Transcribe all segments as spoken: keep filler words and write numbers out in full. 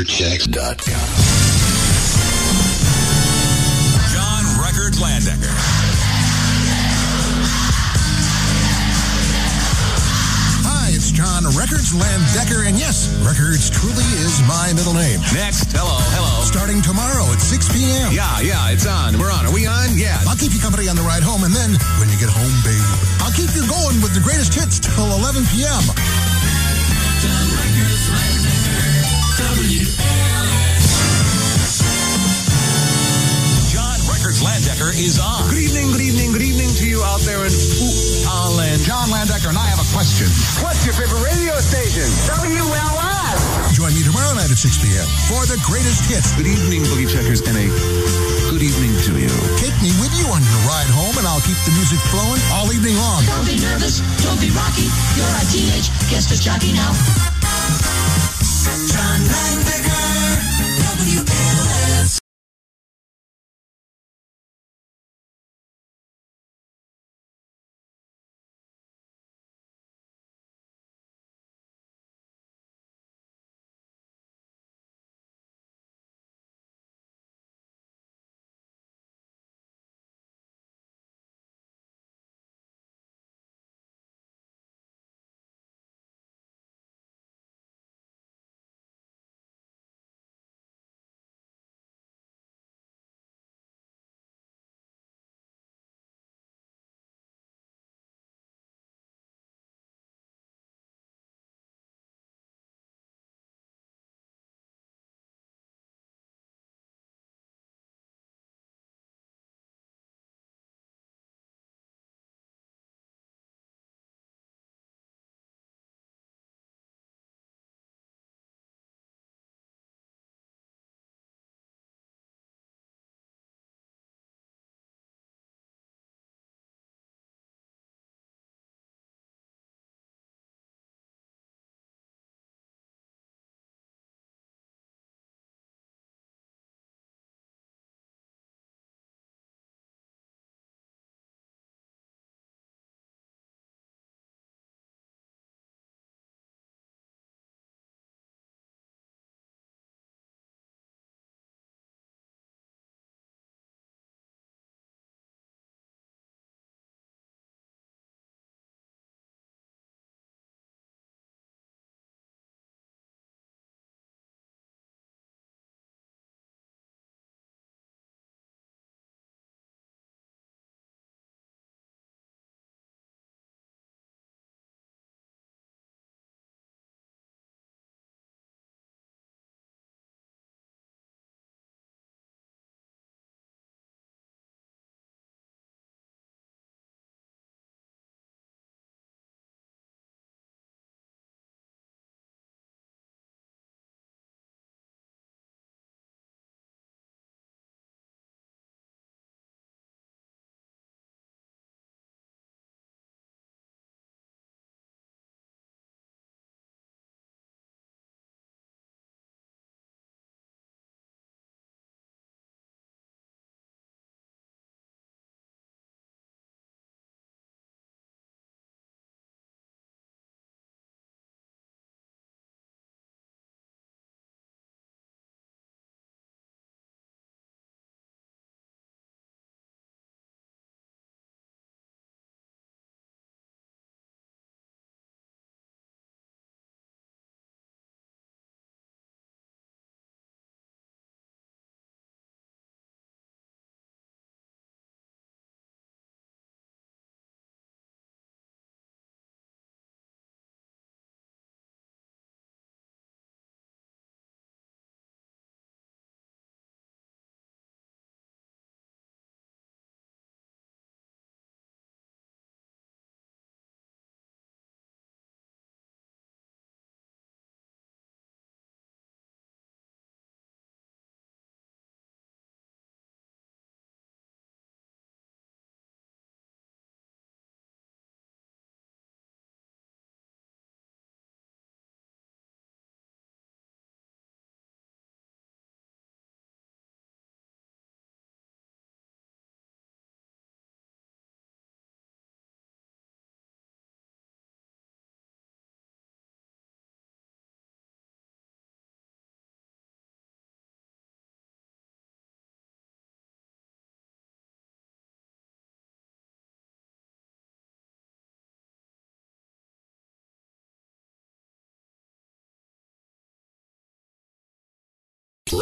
checks dot com. John Records Landecker. Hi, it's John Records Landecker, and yes, Records truly is my middle name. Next, hello, hello. Starting tomorrow at six p.m. Yeah, yeah, it's on. We're on. Are we on? Yeah. I'll keep you company on the ride home, and then, when you get home, babe, I'll keep you going with the greatest hits till eleven p.m. John Records Landecker, W L S. John Records Landecker is on. Good evening, good evening, good evening to you out there in Ooh, Land. John Landecker and I have a question. What's your favorite radio station? W L S. Join me tomorrow night at six p.m. for the greatest hits. Good evening, Boogie Checkers, and a good evening to you. Take me with you on your ride home, and I'll keep the music flowing all evening long. Don't be nervous, don't be rocky. You're a teenage guest disc jockey now. John Landecker, W L S.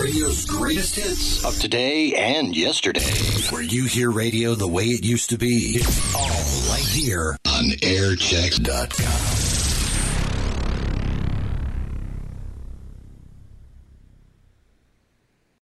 Radio's greatest hits of today and yesterday. Where you hear radio the way it used to be. It's all right here on air checks dot com.